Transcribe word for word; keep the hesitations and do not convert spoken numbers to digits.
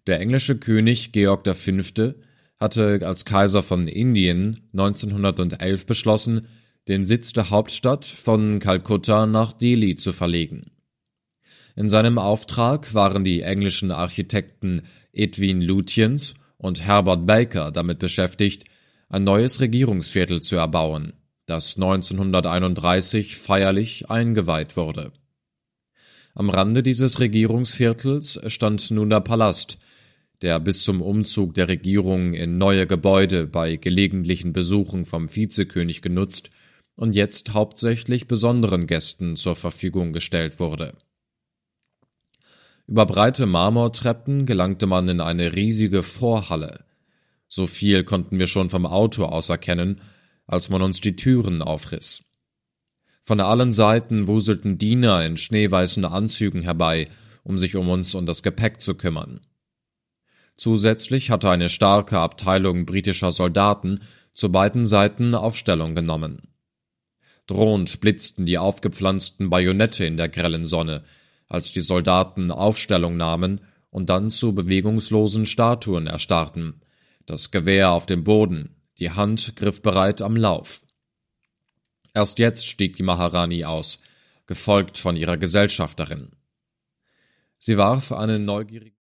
Der englische König Georg der Fünfte hatte als Kaiser von Indien neunzehnhundertelf beschlossen, den Sitz der Hauptstadt von Kalkutta nach Delhi zu verlegen. In seinem Auftrag waren die englischen Architekten Edwin Lutyens und Herbert Baker damit beschäftigt, ein neues Regierungsviertel zu erbauen, das neunzehnhunderteinunddreißig feierlich eingeweiht wurde. Am Rande dieses Regierungsviertels stand nun der Palast, der bis zum Umzug der Regierung in neue Gebäude bei gelegentlichen Besuchen vom Vizekönig genutzt und jetzt hauptsächlich besonderen Gästen zur Verfügung gestellt wurde. Über breite Marmortreppen gelangte man in eine riesige Vorhalle. So viel konnten wir schon vom Auto aus erkennen, als man uns die Türen aufriss. Von allen Seiten wuselten Diener in schneeweißen Anzügen herbei, um sich um uns und das Gepäck zu kümmern. Zusätzlich hatte eine starke Abteilung britischer Soldaten zu beiden Seiten Aufstellung genommen. Drohend blitzten die aufgepflanzten Bajonette in der grellen Sonne, als die Soldaten Aufstellung nahmen und dann zu bewegungslosen Statuen erstarrten, das Gewehr auf dem Boden, die Hand griffbereit am Lauf. Erst jetzt stieg die Maharani aus, gefolgt von ihrer Gesellschafterin. Sie warf einen neugierigen